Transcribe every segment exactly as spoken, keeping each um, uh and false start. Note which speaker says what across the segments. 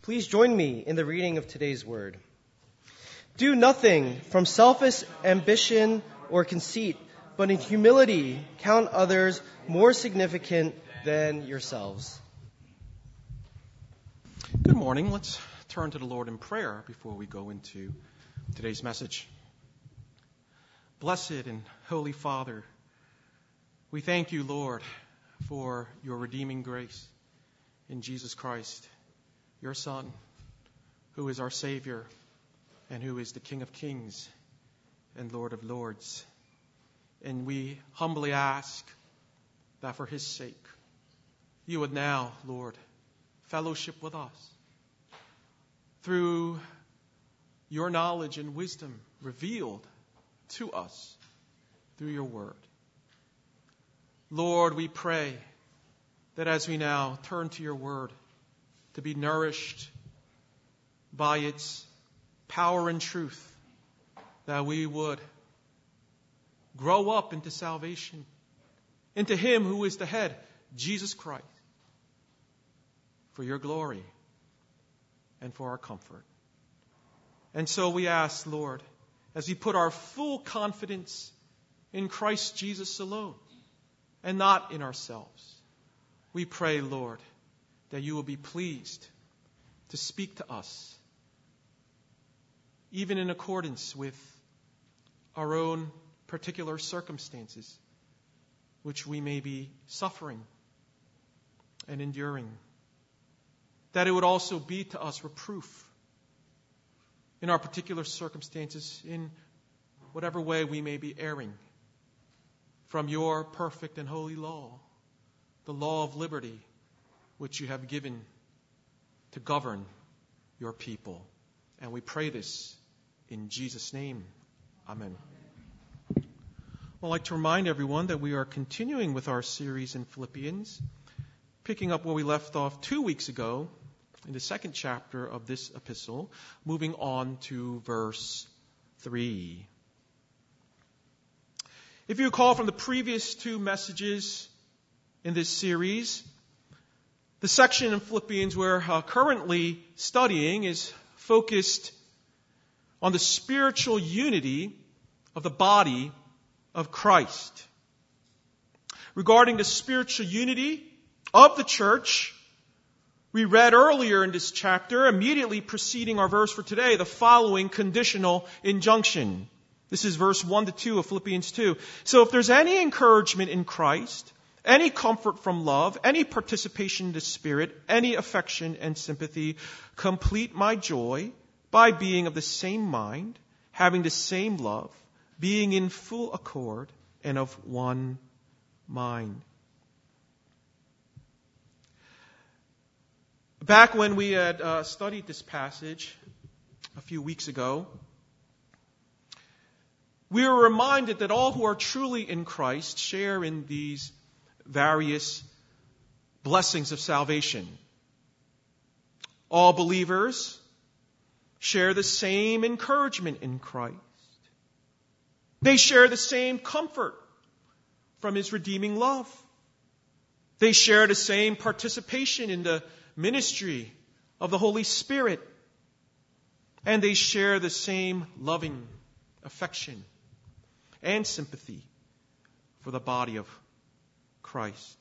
Speaker 1: Please join me in the reading of today's word. Do nothing from selfish ambition or conceit, but in humility count others more significant than yourselves.
Speaker 2: Good morning. Let's turn to the Lord in prayer before we go into today's message. Blessed and Holy Father, we thank you, Lord, for your redeeming grace in Jesus Christ, your Son, who is our Savior and who is the King of Kings and Lord of Lords. And we humbly ask that for his sake, you would now, Lord, fellowship with us through your knowledge and wisdom revealed to us through your word. Lord, we pray that as we now turn to your word to be nourished by its power and truth, that we would grow up into salvation, into him who is the head, Jesus Christ, for your glory and for our comfort. And so we ask, Lord, as we put our full confidence in Christ Jesus alone and not in ourselves, we pray, Lord, that you will be pleased to speak to us, even in accordance with our own particular circumstances, which we may be suffering and enduring. That it would also be to us reproof in our particular circumstances, in whatever way we may be erring from your perfect and holy law, the law of liberty, which you have given to govern your people. And we pray this in Jesus' name. Amen. I'd like to remind everyone that we are continuing with our series in Philippians, picking up where we left off two weeks ago in the second chapter of this epistle, moving on to verse three. If you recall from the previous two messages in this series, the section in Philippians we're uh, currently studying is focused on the spiritual unity of the body of Christ. Regarding the spiritual unity of the church, we read earlier in this chapter, immediately preceding our verse for today, the following conditional injunction. This is verse one to two of Philippians two. So if there's any encouragement in Christ, any comfort from love, any participation in the Spirit, any affection and sympathy, complete my joy by being of the same mind, having the same love, being in full accord and of one mind. Back when we had uh, studied this passage a few weeks ago, we were reminded that all who are truly in Christ share in these various blessings of salvation. All believers share the same encouragement in Christ. They share the same comfort from his redeeming love. They share the same participation in the ministry of the Holy Spirit. And they share the same loving affection and sympathy for the body of Christ.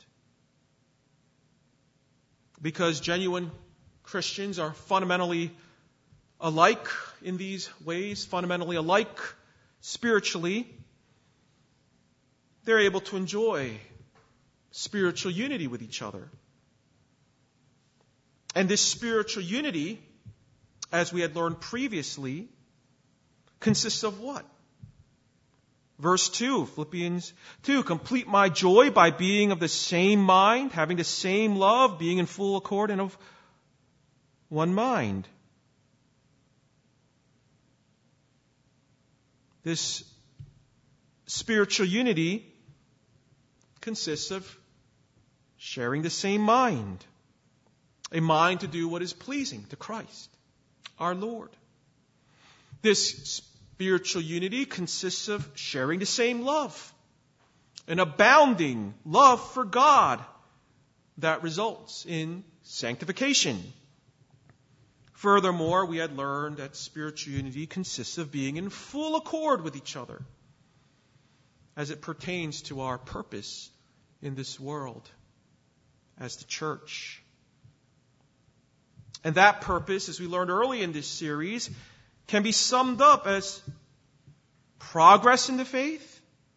Speaker 2: Because genuine Christians are fundamentally alike in these ways, fundamentally alike spiritually, they're able to enjoy spiritual unity with each other. And this spiritual unity, as we had learned previously, consists of what? Verse two, Philippians two, complete my joy by being of the same mind, having the same love, being in full accord and of one mind. This spiritual unity consists of sharing the same mind. A mind to do what is pleasing to Christ, our Lord. This spiritual unity consists of sharing the same love, an abounding love for God that results in sanctification. Furthermore, we had learned that spiritual unity consists of being in full accord with each other as it pertains to our purpose in this world as the church. And that purpose, as we learned early in this series, can be summed up as progress in the faith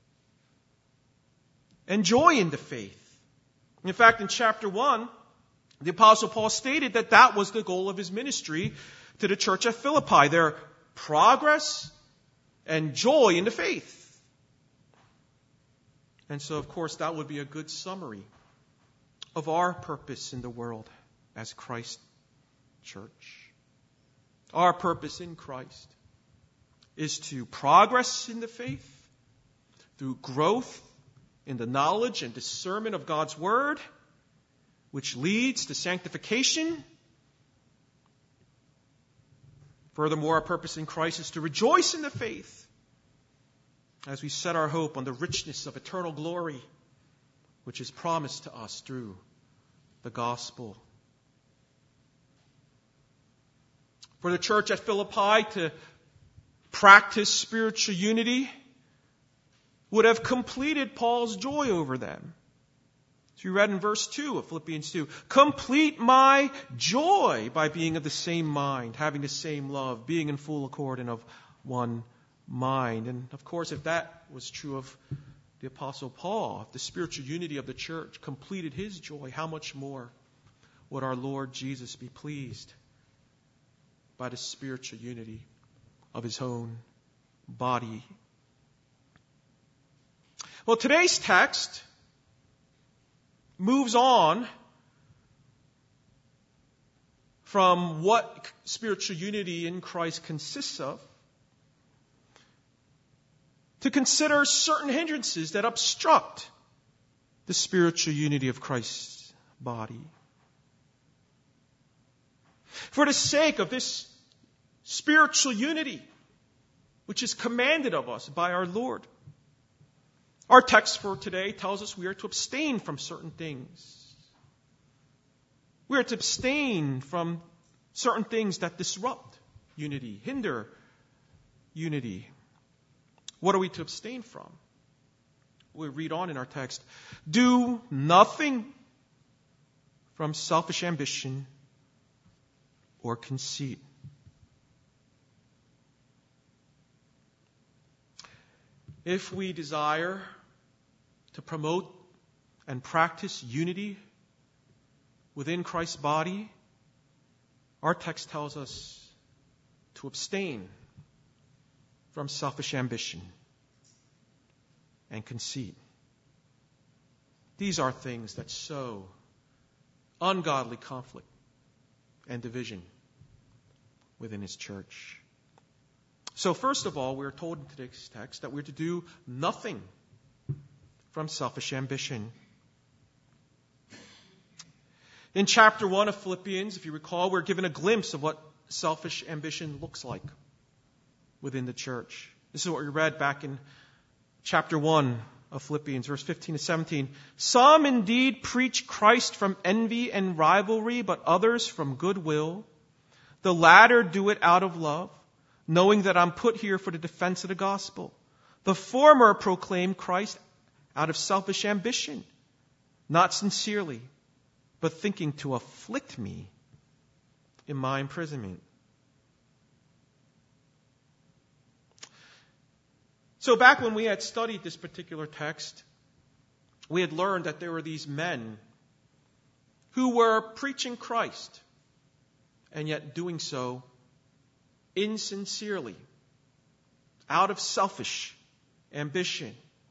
Speaker 2: and joy in the faith. In fact, in chapter one, the Apostle Paul stated that that was the goal of his ministry to the church at Philippi, their progress and joy in the faith. And so, of course, that would be a good summary of our purpose in the world as Christ's church. Our purpose in Christ is to progress in the faith through growth in the knowledge and discernment of God's Word, which leads to sanctification. Furthermore, our purpose in Christ is to rejoice in the faith as we set our hope on the richness of eternal glory, which is promised to us through the gospel. For the church at Philippi to practice spiritual unity would have completed Paul's joy over them. As we read in verse two of Philippians two, complete my joy by being of the same mind, having the same love, being in full accord and of one mind. And of course, if that was true of the Apostle Paul, if the spiritual unity of the church completed his joy, how much more would our Lord Jesus be pleased by the spiritual unity of his own body? Well, today's text moves on from what spiritual unity in Christ consists of to consider certain hindrances that obstruct the spiritual unity of Christ's body. For the sake of this spiritual unity, which is commanded of us by our Lord, our text for today tells us we are to abstain from certain things. We are to abstain from certain things that disrupt unity, hinder unity. What are we to abstain from? We read on in our text. Do nothing from selfish ambition or conceit. If we desire to promote and practice unity within Christ's body, our text tells us to abstain from selfish ambition and conceit. These are things that sow ungodly conflict and division within His church. So first of all, we are told in today's text that we're to do nothing from selfish ambition. In chapter one of Philippians, if you recall, we're given a glimpse of what selfish ambition looks like within the church. This is what we read back in chapter one of Philippians, verse fifteen to seventeen. Some indeed preach Christ from envy and rivalry, but others from goodwill. The latter do it out of love, knowing that I'm put here for the defense of the gospel. The former proclaim Christ out of selfish ambition, not sincerely, but thinking to afflict me in my imprisonment. So back when we had studied this particular text, we had learned that there were these men who were preaching Christ and yet doing so insincerely, out of selfish ambition.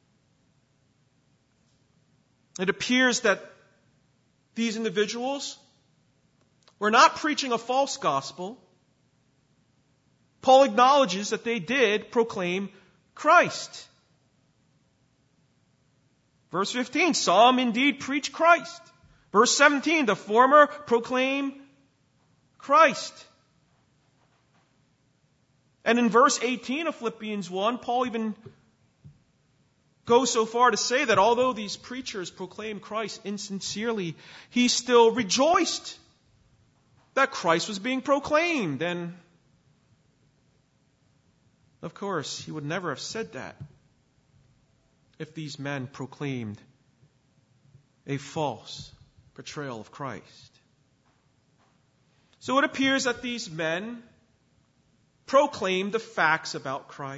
Speaker 2: It appears that these individuals were not preaching a false gospel. Paul acknowledges that they did proclaim Christ. Verse fifteen, some indeed preach Christ. Verse seventeen, the former proclaim Christ. And in verse eighteen of Philippians one, Paul even goes so far to say that although these preachers proclaim Christ insincerely, he still rejoiced that Christ was being proclaimed. And of course, he would never have said that if these men proclaimed a false portrayal of Christ. So it appears that these men proclaimed the facts about Christ.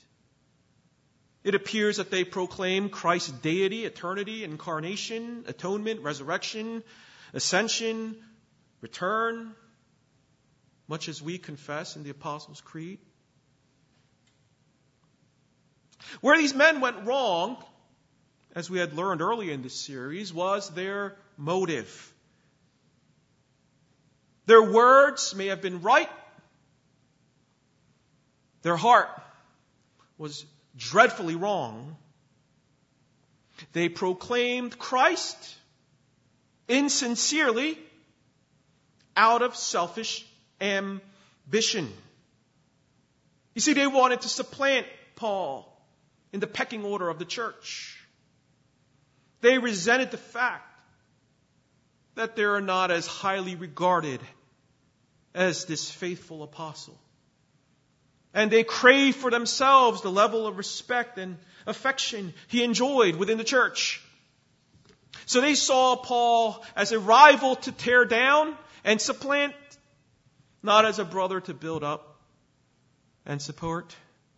Speaker 2: It appears that they proclaimed Christ's deity, eternity, incarnation, atonement, resurrection, ascension, return, much as we confess in the Apostles' Creed. Where these men went wrong, as we had learned earlier in this series, was their motive. Their words may have been right. Their heart was dreadfully wrong. They proclaimed Christ insincerely out of selfish ambition. You see, they wanted to supplant Paul in the pecking order of the church. They resented the fact that they are not as highly regarded as this faithful apostle. And they crave for themselves the level of respect and affection he enjoyed within the church. So they saw Paul as a rival to tear down and supplant, not as a brother to build up and support.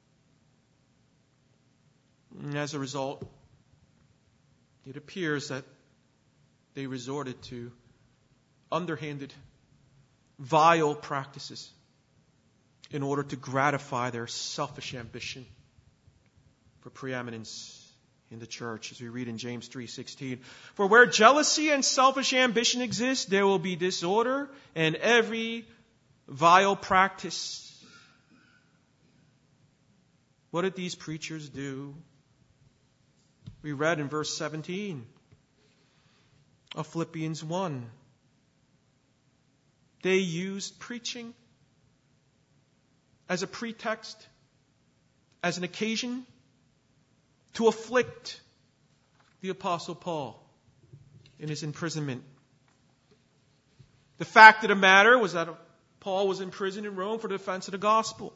Speaker 2: And as a result, it appears that they resorted to underhanded, vile practices in order to gratify their selfish ambition for preeminence in the church, as we read in James three sixteen. For where jealousy and selfish ambition exist, there will be disorder and every vile practice. What did these preachers do? We read in verse seventeen of Philippians one. They used preaching as a pretext, as an occasion to afflict the Apostle Paul in his imprisonment. The fact of the matter was that Paul was in prison in Rome for the defense of the gospel.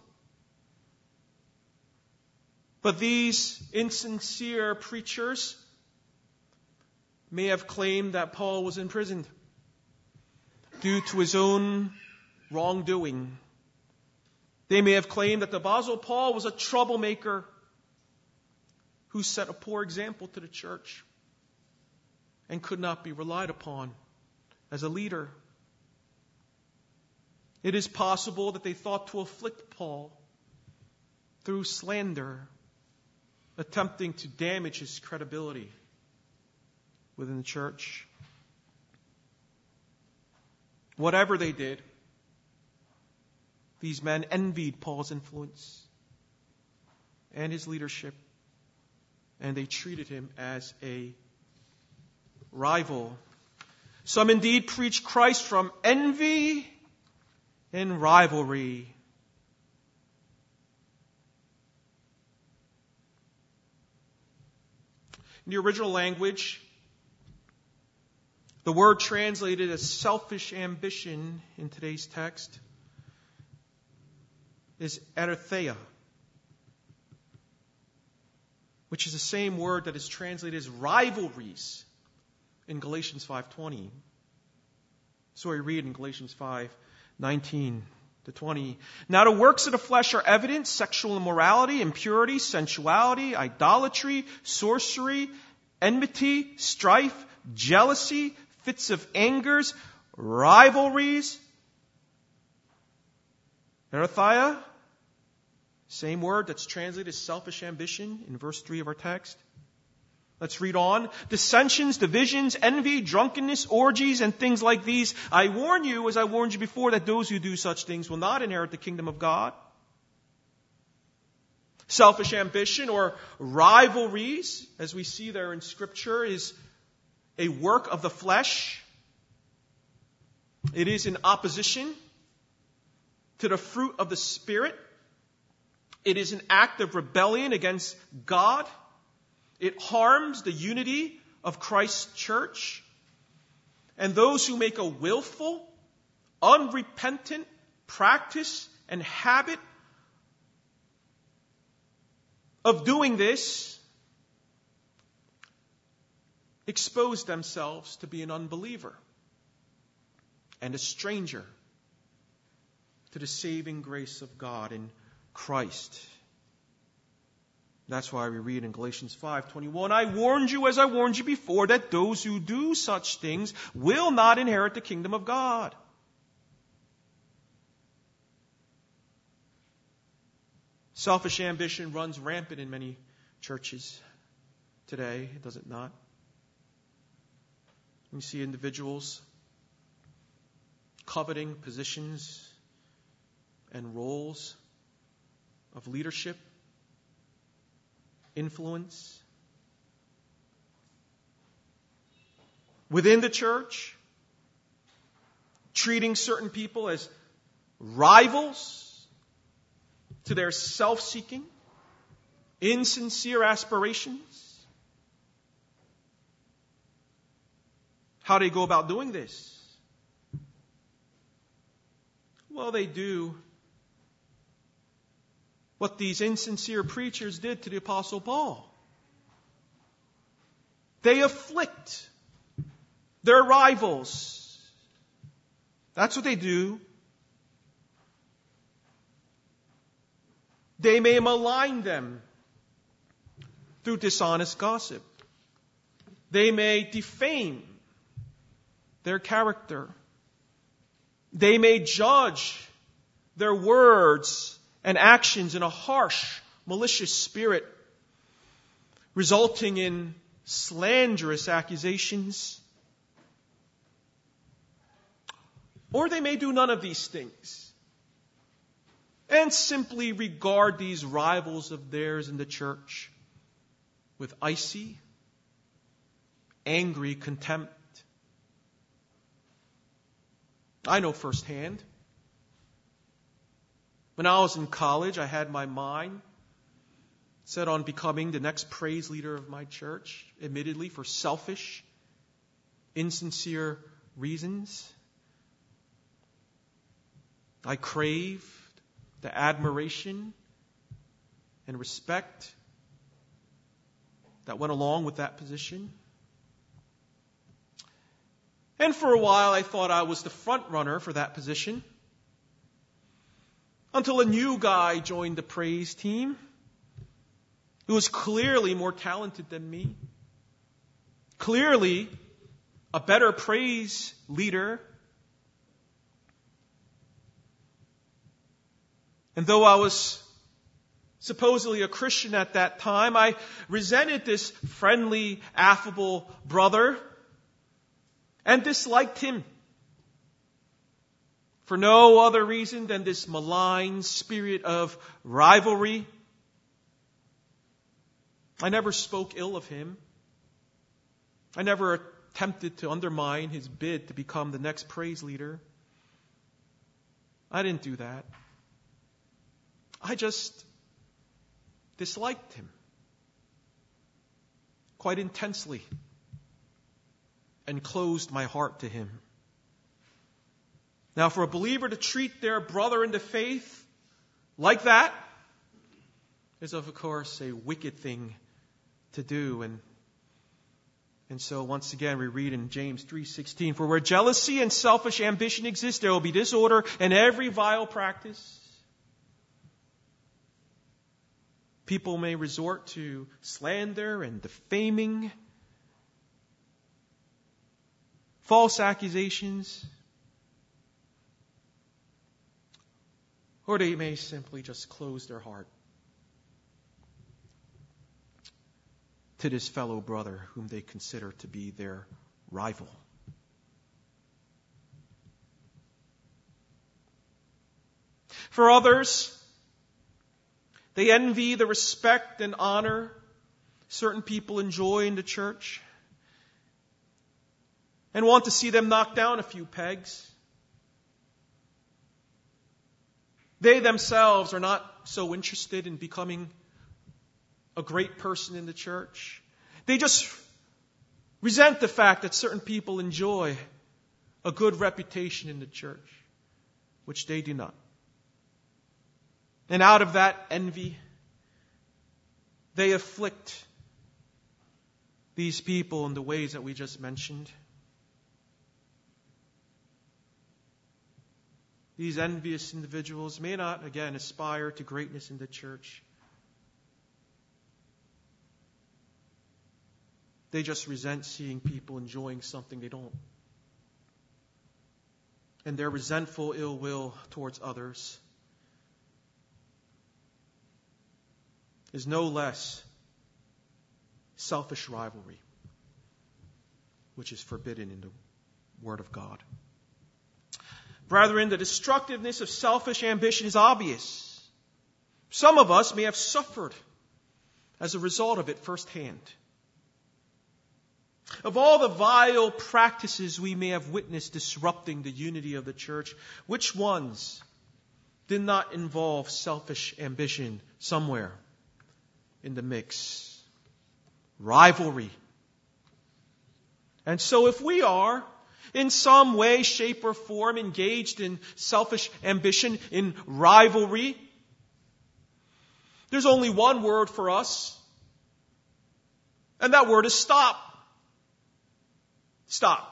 Speaker 2: But these insincere preachers may have claimed that Paul was imprisoned due to his own wrongdoing. They may have claimed that the Apostle Paul was a troublemaker who set a poor example to the church and could not be relied upon as a leader. It is possible that they thought to afflict Paul through slander, attempting to damage his credibility within the church. Whatever they did, these men envied Paul's influence and his leadership, and they treated him as a rival. Some indeed preached Christ from envy and rivalry. In the original language, the word translated as selfish ambition in today's text is anatheia, which is the same word that is translated as rivalries in Galatians five twenty. So we read in Galatians five nineteen to twenty. Now the works of the flesh are evident: sexual immorality, impurity, sensuality, idolatry, sorcery, enmity, strife, jealousy, fits of angers, rivalries. Anatheia, same word that's translated as selfish ambition in verse three of our text. Let's read on. Dissensions, divisions, envy, drunkenness, orgies, and things like these. I warn you, as I warned you before, that those who do such things will not inherit the kingdom of God. Selfish ambition or rivalries, as we see there in Scripture, is a work of the flesh. It is in opposition to the fruit of the Spirit. It is an act of rebellion against God. It harms the unity of Christ's church. And those who make a willful, unrepentant practice and habit of doing this expose themselves to be an unbeliever and a stranger to the saving grace of God in Christ. That's why we read in Galatians five twenty-one, I warned you as I warned you before that those who do such things will not inherit the kingdom of God. Selfish ambition runs rampant in many churches today, does it not? You see individuals coveting positions and roles of leadership, influence within the church, treating certain people as rivals to their self-seeking, insincere aspirations. How do they go about doing this? Well, they do what these insincere preachers did to the Apostle Paul. They afflict their rivals. That's what they do. They may malign them through dishonest gossip. They may defame their character. They may judge their words and actions in a harsh, malicious spirit, resulting in slanderous accusations. Or they may do none of these things and simply regard these rivals of theirs in the church with icy, angry contempt. I know firsthand. When I was in college, I had my mind set on becoming the next praise leader of my church, admittedly for selfish, insincere reasons. I craved the admiration and respect that went along with that position. And for a while, I thought I was the front runner for that position. Until a new guy joined the praise team who was clearly more talented than me. Clearly a better praise leader. And though I was supposedly a Christian at that time, I resented this friendly, affable brother and disliked him for no other reason than this malign spirit of rivalry. I never spoke ill of him. I never attempted to undermine his bid to become the next praise leader. I didn't do that. I just disliked him quite intensely and closed my heart to him. Now, for a believer to treat their brother in the faith like that is, of course, a wicked thing to do. And, and so, once again, we read in James three sixteen, for where jealousy and selfish ambition exist, there will be disorder and every vile practice. People may resort to slander and defaming, false accusations, or they may simply just close their heart to this fellow brother whom they consider to be their rival. For others, they envy the respect and honor certain people enjoy in the church and want to see them knock down a few pegs. They themselves are not so interested in becoming a great person in the church. They just resent the fact that certain people enjoy a good reputation in the church. which they do not. And out of that envy, they afflict these people in the ways that we just mentioned. These envious individuals may not, again, aspire to greatness in the church. They just resent seeing people enjoying something they don't. And their resentful ill will towards others is no less selfish rivalry, which is forbidden in the Word of God. Brethren, the destructiveness of selfish ambition is obvious. Some of us may have suffered as a result of it firsthand. Of all the vile practices we may have witnessed disrupting the unity of the church, which ones did not involve selfish ambition somewhere in the mix? Rivalry. And so if we are in some way, shape, or form engaged in selfish ambition, in rivalry, there's only one word for us, and that word is stop. Stop.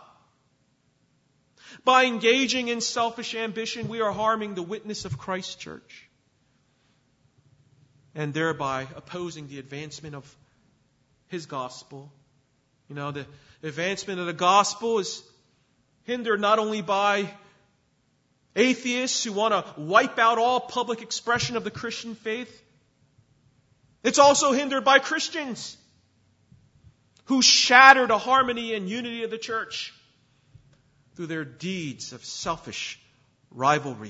Speaker 2: By engaging in selfish ambition, we are harming the witness of Christ's church, and thereby opposing the advancement of His gospel. You know, the advancement of the gospel is hindered not only by atheists who want to wipe out all public expression of the Christian faith. It's also hindered by Christians who shatter the harmony and unity of the church through their deeds of selfish rivalry.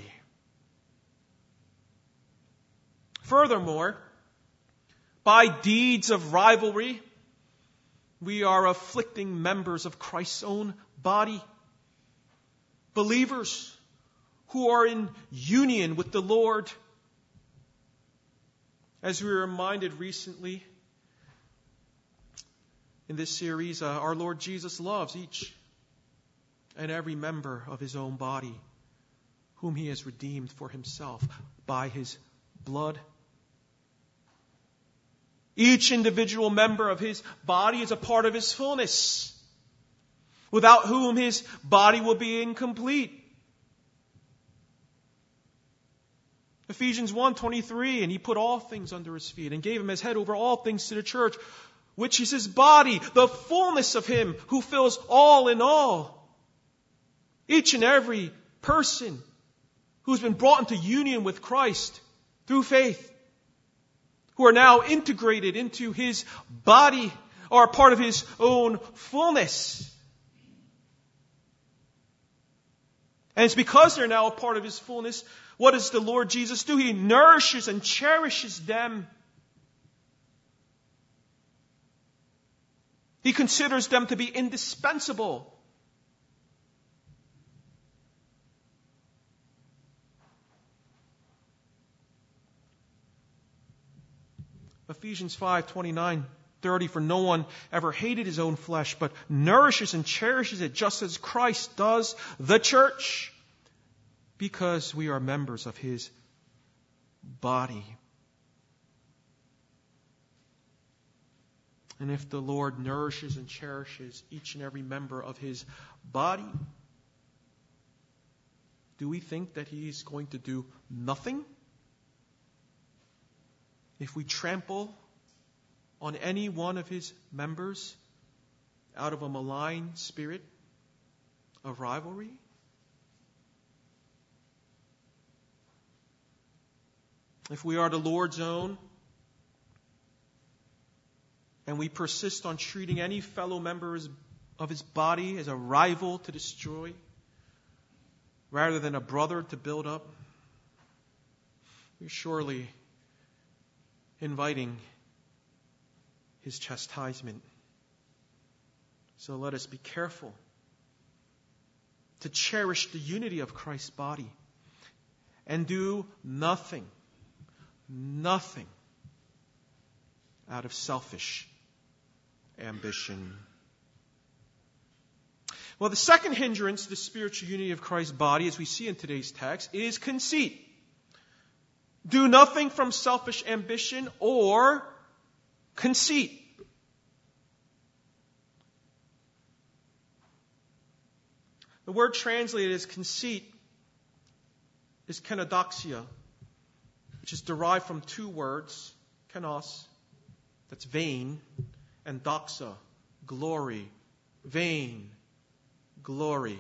Speaker 2: Furthermore, by deeds of rivalry, we are afflicting members of Christ's own body. Believers who are in union with the Lord. As we were reminded recently in this series, uh, our Lord Jesus loves each and every member of His own body, whom He has redeemed for Himself by His blood. Each individual member of His body is a part of His fullness, without whom His body will be incomplete. Ephesians one twenty-three, and He put all things under His feet and gave Him as head over all things to the church, which is His body, the fullness of Him who fills all in all. Each and every person who's been brought into union with Christ through faith, who are now integrated into His body, are part of His own fullness. And it's because they're now a part of His fullness, what does the Lord Jesus do? He nourishes and cherishes them. He considers them to be indispensable. Ephesians five twenty-nine thirty, for no one ever hated his own flesh, but nourishes and cherishes it just as Christ does the church, because we are members of His body. And if the Lord nourishes and cherishes each and every member of His body, do we think that He's going to do nothing? If we trample on any one of His members out of a malign spirit of rivalry? If we are the Lord's own, and we persist on treating any fellow member of His body as a rival to destroy, rather than a brother to build up, we're surely inviting His chastisement. So let us be careful to cherish the unity of Christ's body and do nothing, nothing out of selfish ambition. Well, the second hindrance to the spiritual unity of Christ's body, as we see in today's text, is conceit. Do nothing from selfish ambition or conceit. The word translated as conceit is kenodoxia, which is derived from two words, kenos, that's vain, and doxa, glory, vain, glory.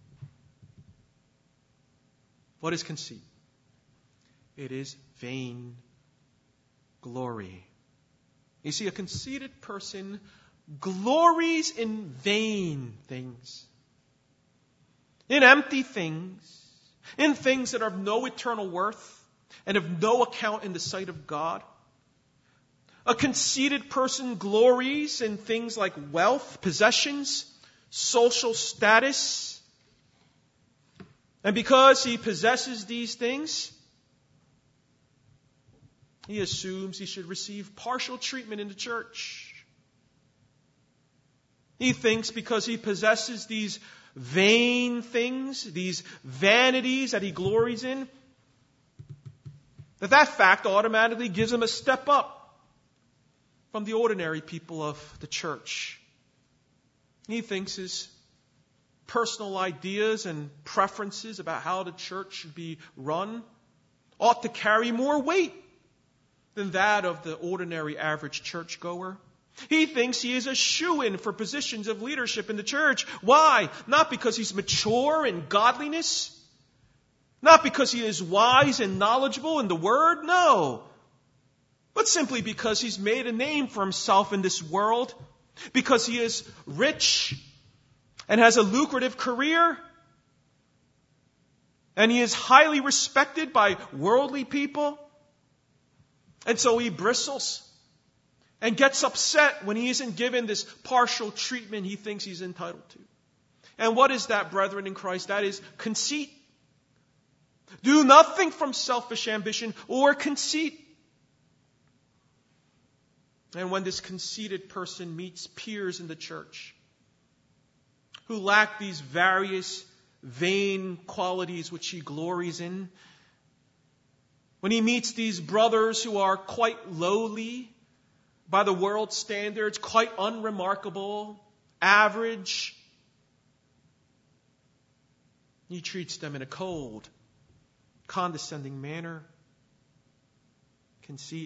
Speaker 2: What is conceit? It is vain glory. You see, a conceited person glories in vain things, in empty things, in things that are of no eternal worth and of no account in the sight of God. A conceited person glories in things like wealth, possessions, social status. And because he possesses these things, he assumes he should receive partial treatment in the church. He thinks because he possesses these vain things, these vanities that he glories in, that that fact automatically gives him a step up from the ordinary people of the church. He thinks his personal ideas and preferences about how the church should be run ought to carry more weight than that of the ordinary average churchgoer. He thinks he is a shoo-in for positions of leadership in the church. Why? Not because he's mature in godliness. Not because he is wise and knowledgeable in the Word. No. But simply because he's made a name for himself in this world. Because he is rich and has a lucrative career. And he is highly respected by worldly people. And so he bristles and gets upset when he isn't given this partial treatment he thinks he's entitled to. And what is that, brethren in Christ? That is conceit. Do nothing from selfish ambition or conceit. And when this conceited person meets peers in the church who lack these various vain qualities which he glories in, when he meets these brothers who are quite lowly by the world's standards, quite unremarkable, average, he treats them in a cold, condescending manner. Conceit.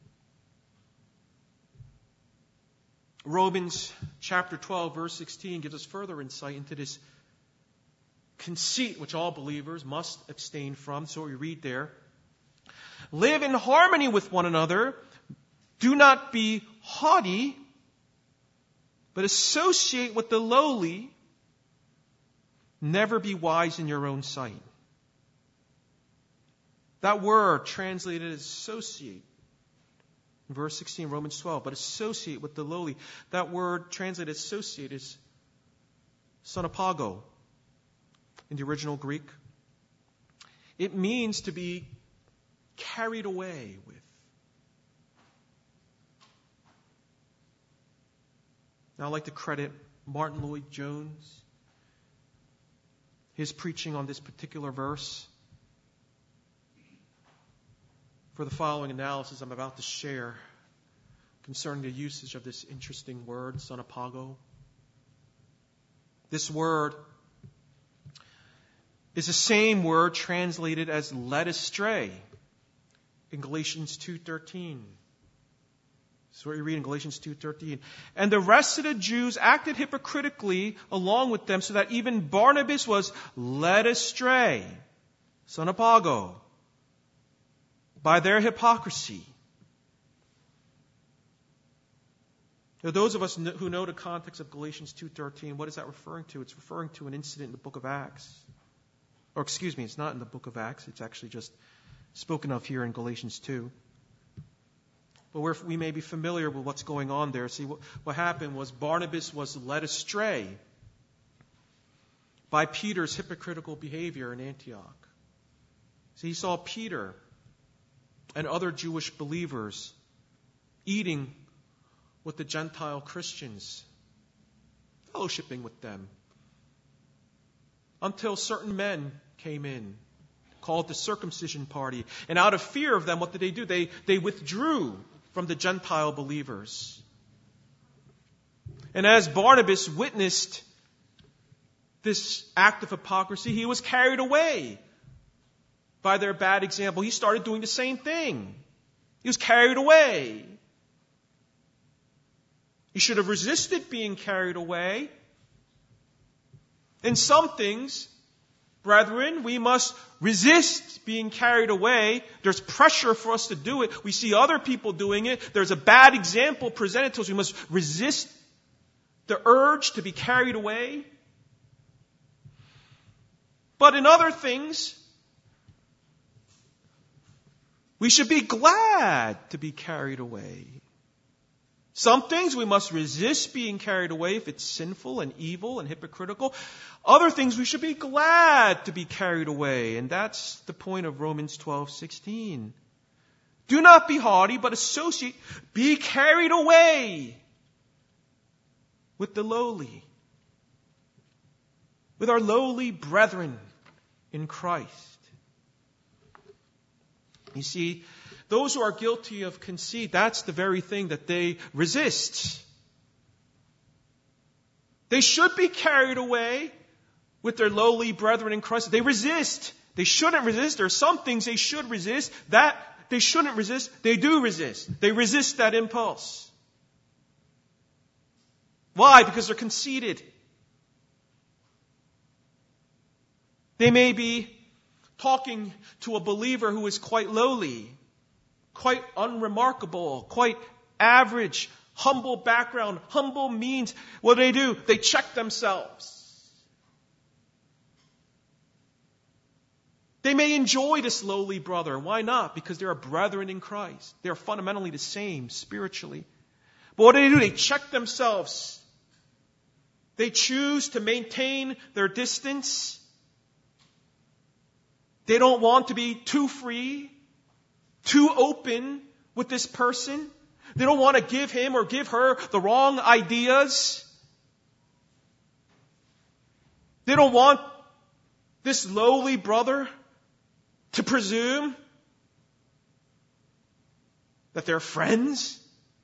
Speaker 2: Romans chapter twelve, verse sixteen gives us further insight into this conceit which all believers must abstain from. So we read there, live in harmony with one another. Do not be haughty, but associate with the lowly. Never be wise in your own sight. That word translated as associate. In verse sixteen, Romans twelve, but associate with the lowly. That word translated associate is sonopago in the original Greek. It means to be carried away with. Now I'd like to credit Martin Lloyd-Jones, his preaching on this particular verse, for the following analysis I'm about to share concerning the usage of this interesting word, sonopago. This word is the same word translated as led astray in Galatians two thirteen. That's what you read in Galatians two thirteen. And the rest of the Jews acted hypocritically along with them, so that even Barnabas was led astray, sonopago, by their hypocrisy. Now, those of us who know the context of Galatians two thirteen, what is that referring to? It's referring to an incident in the book of Acts. Or excuse me, it's not in the book of Acts. It's actually just spoken of here in Galatians two. But we're, we may be familiar with what's going on there. See, what, what happened was Barnabas was led astray by Peter's hypocritical behavior in Antioch. See, he saw Peter and other Jewish believers eating with the Gentile Christians, fellowshipping with them, until certain men came in, called the circumcision party. And out of fear of them, what did they do? They, they withdrew from the Gentile believers. And as Barnabas witnessed this act of hypocrisy, he was carried away by their bad example. He started doing the same thing. He was carried away. He should have resisted being carried away. In some things, brethren, we must resist being carried away. There's pressure for us to do it. We see other people doing it. There's a bad example presented to us. We must resist the urge to be carried away. But in other things, we should be glad to be carried away. Some things we must resist being carried away if it's sinful and evil and hypocritical. Other things we should be glad to be carried away. And that's the point of Romans twelve sixteen. Do not be haughty, but associate, be carried away with the lowly, with our lowly brethren in Christ. You see, those who are guilty of conceit, that's the very thing that they resist. They should be carried away with their lowly brethren in Christ. They resist. They shouldn't resist. There are some things they should resist. That they shouldn't resist, they do resist. They resist that impulse. Why? Because they're conceited. They may be talking to a believer who is quite lowly, quite unremarkable, quite average, humble background. Humble means, what do they do? They check themselves. They may enjoy this lowly brother. Why not? Because they are brethren in Christ. They are fundamentally the same spiritually. But what do they do? They check themselves. They choose to maintain their distance. They don't want to be too free, too open with this person. They don't want to give him or give her the wrong ideas. They don't want this lowly brother to presume that they're friends.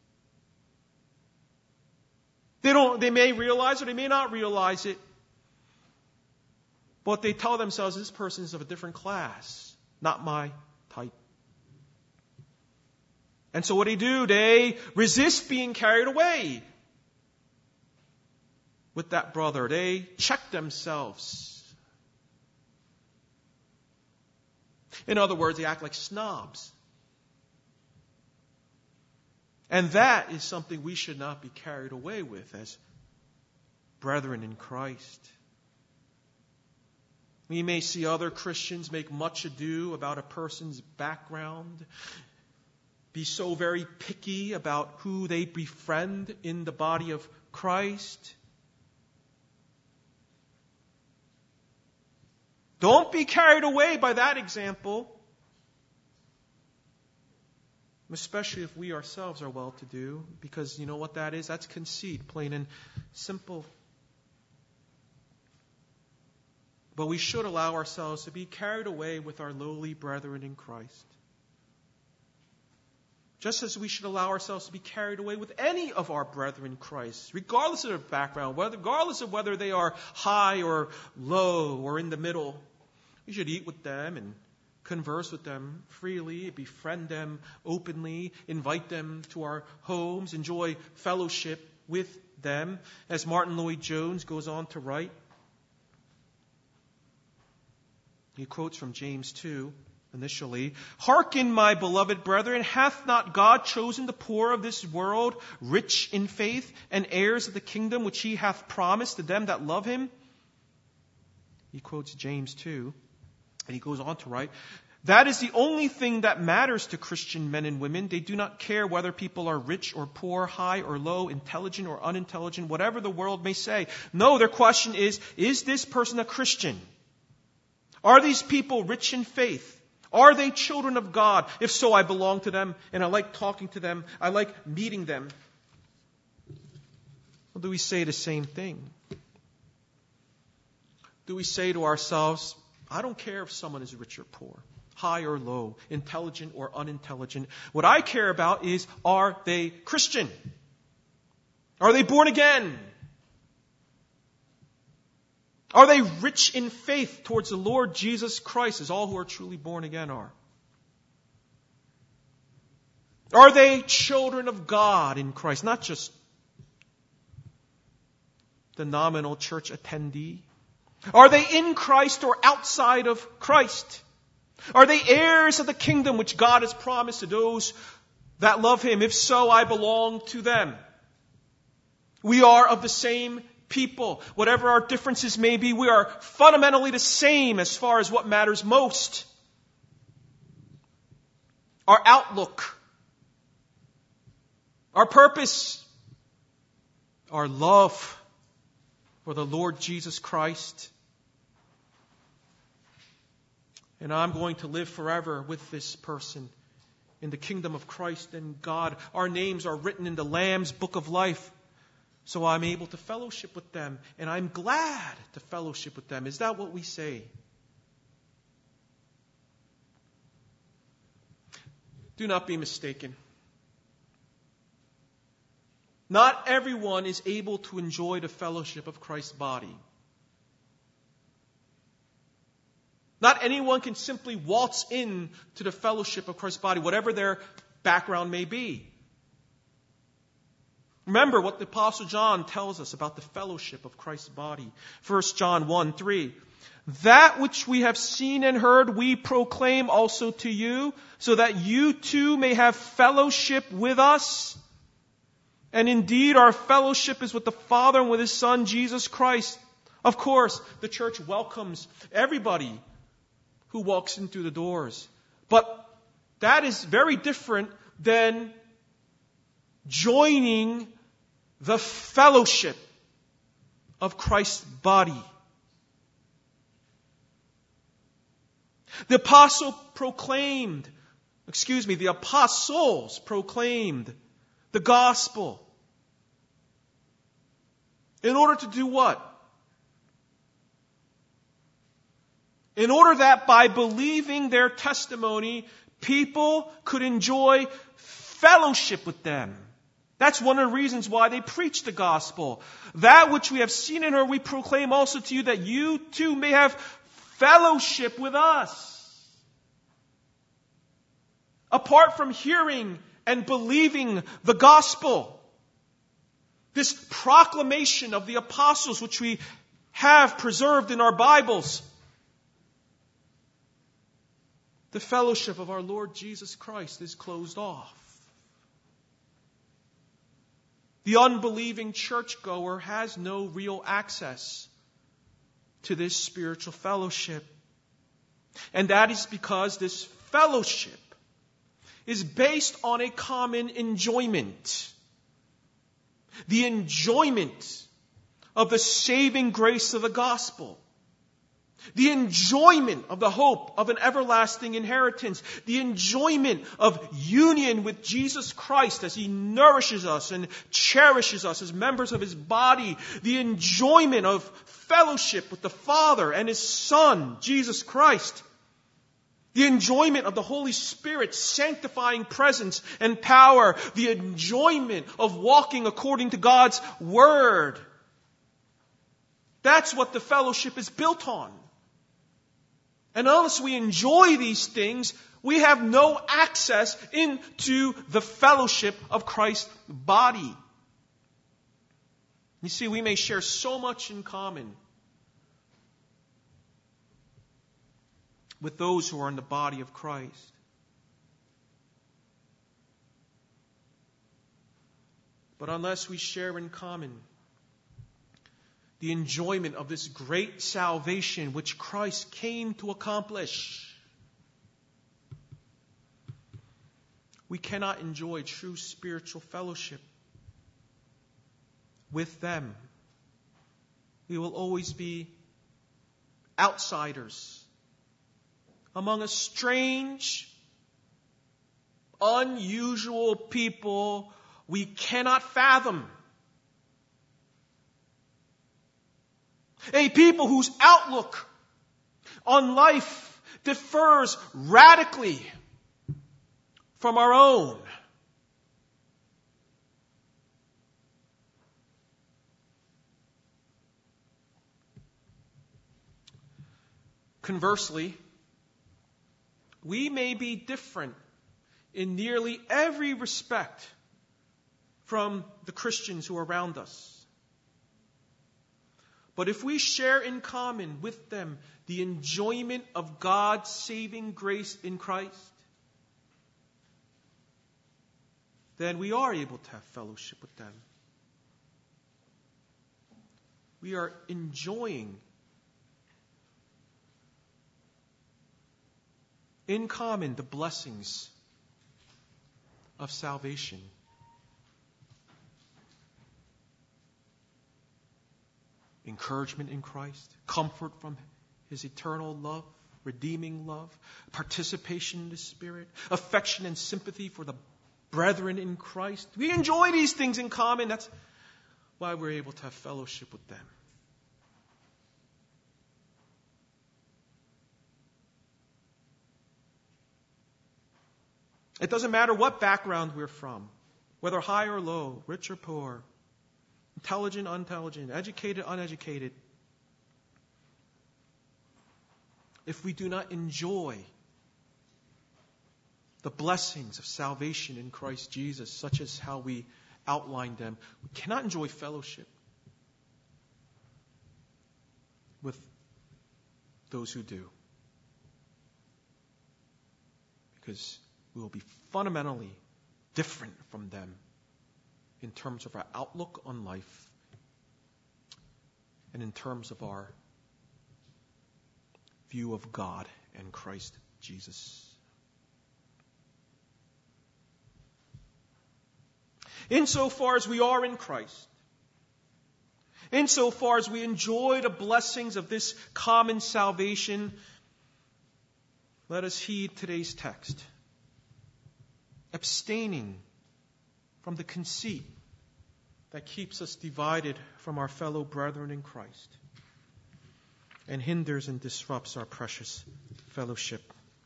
Speaker 2: They don't, they may realize or they may not realize it. But they tell themselves, this person is of a different class, not my type. And so what do they do? They resist being carried away with that brother. They check themselves. In other words, they act like snobs. And that is something we should not be carried away with as brethren in Christ. We may see other Christians make much ado about a person's background, be so very picky about who they befriend in the body of Christ. Don't be carried away by that example, especially if we ourselves are well-to-do, because you know what that is? That's conceit, plain and simple. But we should allow ourselves to be carried away with our lowly brethren in Christ. Just as we should allow ourselves to be carried away with any of our brethren in Christ, regardless of their background, whether, regardless of whether they are high or low or in the middle. We should eat with them and converse with them freely, befriend them openly, invite them to our homes, enjoy fellowship with them, as Martin Lloyd-Jones goes on to write. He quotes from James two, initially. Hearken, my beloved brethren, hath not God chosen the poor of this world, rich in faith, and heirs of the kingdom which he hath promised to them that love him? He quotes James two, and he goes on to write, that is the only thing that matters to Christian men and women. They do not care whether people are rich or poor, high or low, intelligent or unintelligent, whatever the world may say. No, their question is, is this person a Christian? Are these people rich in faith? Are they children of God? If so, I belong to them, and I like talking to them. I like meeting them. Or do we say the same thing? do we say to ourselves, I don't care if someone is rich or poor, high or low, intelligent or unintelligent. What I care about is, are they Christian? Are they born again? Are they rich in faith towards the Lord Jesus Christ, as all who are truly born again are? Are they children of God in Christ, not just the nominal church attendee? Are they in Christ or outside of Christ? Are they heirs of the kingdom which God has promised to those that love Him? If so, I belong to them. We are of the same people. Whatever our differences may be, we are fundamentally the same as far as what matters most. Our outlook, our purpose, our love for the Lord Jesus Christ. And I'm going to live forever with this person in the kingdom of Christ and God. Our names are written in the Lamb's book of life. So I'm able to fellowship with them. And I'm glad to fellowship with them. Is that what we say? Do not be mistaken. Not everyone is able to enjoy the fellowship of Christ's body. Not anyone can simply waltz in to the fellowship of Christ's body, whatever their background may be. Remember what the Apostle John tells us about the fellowship of Christ's body. First John one three. That which we have seen and heard we proclaim also to you, so that you too may have fellowship with us. And indeed our fellowship is with the Father and with His Son, Jesus Christ. Of course, the church welcomes everybody who walks in through the doors. But that is very different than joining the fellowship of Christ's body. The apostle proclaimed, excuse me, the apostles proclaimed the gospel. In order to do what? In order that by believing their testimony, people could enjoy fellowship with them. That's one of the reasons why they preach the gospel. That which we have seen and heard we proclaim also to you, that you too may have fellowship with us. Apart from hearing and believing the gospel, this proclamation of the apostles which we have preserved in our Bibles, the fellowship of our Lord Jesus Christ is closed off. The unbelieving churchgoer has no real access to this spiritual fellowship. And that is because this fellowship is based on a common enjoyment. The enjoyment of the saving grace of the gospel. The enjoyment of the hope of an everlasting inheritance. The enjoyment of union with Jesus Christ as He nourishes us and cherishes us as members of His body. The enjoyment of fellowship with the Father and His Son, Jesus Christ. The enjoyment of the Holy Spirit's sanctifying presence and power. The enjoyment of walking according to God's Word. That's what the fellowship is built on. And unless we enjoy these things, we have no access into the fellowship of Christ's body. You see, we may share so much in common with those who are in the body of Christ. But unless we share in common the enjoyment of this great salvation which Christ came to accomplish, we cannot enjoy true spiritual fellowship with them. We will always be outsiders among a strange, unusual people we cannot fathom. A people whose outlook on life differs radically from our own. Conversely, we may be different in nearly every respect from the Christians who are around us. But if we share in common with them the enjoyment of God's saving grace in Christ, then we are able to have fellowship with them. We are enjoying in common the blessings of salvation. Encouragement in Christ, comfort from His eternal love, redeeming love, participation in the Spirit, affection and sympathy for the brethren in Christ. We enjoy these things in common. That's why we're able to have fellowship with them. It doesn't matter what background we're from, whether high or low, rich or poor, intelligent, unintelligent, educated, uneducated. If we do not enjoy the blessings of salvation in Christ Jesus, such as how we outlined them, we cannot enjoy fellowship with those who do. Because we will be fundamentally different from them in terms of our outlook on life and in terms of our view of God and Christ Jesus. Insofar as we are in Christ, insofar as we enjoy the blessings of this common salvation, let us heed today's text, abstaining from the conceit that keeps us divided from our fellow brethren in Christ and hinders and disrupts our precious fellowship.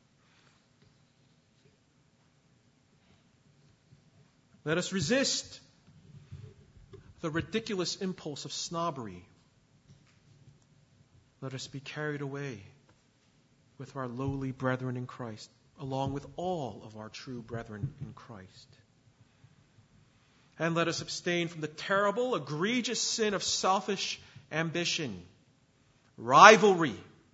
Speaker 2: Let us resist the ridiculous impulse of snobbery. Let us be carried away with our lowly brethren in Christ, along with all of our true brethren in Christ. And let us abstain from the terrible, egregious sin of selfish ambition, rivalry,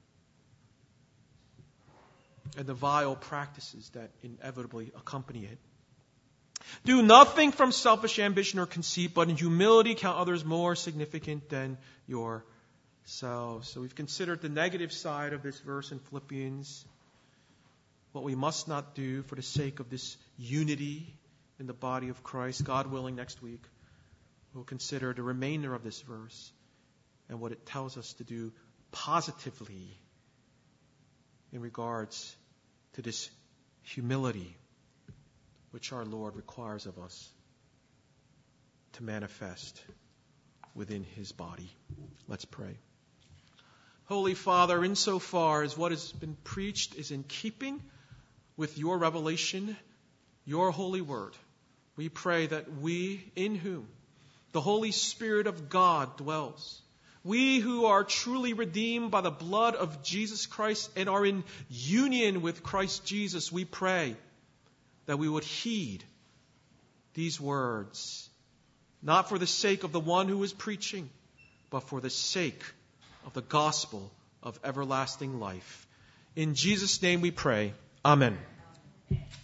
Speaker 2: and the vile practices that inevitably accompany it. Do nothing from selfish ambition or conceit, but in humility count others more significant than yourselves. So we've considered the negative side of this verse in Philippians, what we must not do for the sake of this unity in the body of Christ. God willing, next week we'll consider the remainder of this verse and what it tells us to do positively in regards to this humility which our Lord requires of us to manifest within His body. Let's pray. Holy Father, insofar as what has been preached is in keeping with your revelation, your holy word, we pray that we, in whom the Holy Spirit of God dwells, we who are truly redeemed by the blood of Jesus Christ and are in union with Christ Jesus, we pray that we would heed these words, not for the sake of the one who is preaching, but for the sake of the gospel of everlasting life. In Jesus' name we pray. Amen.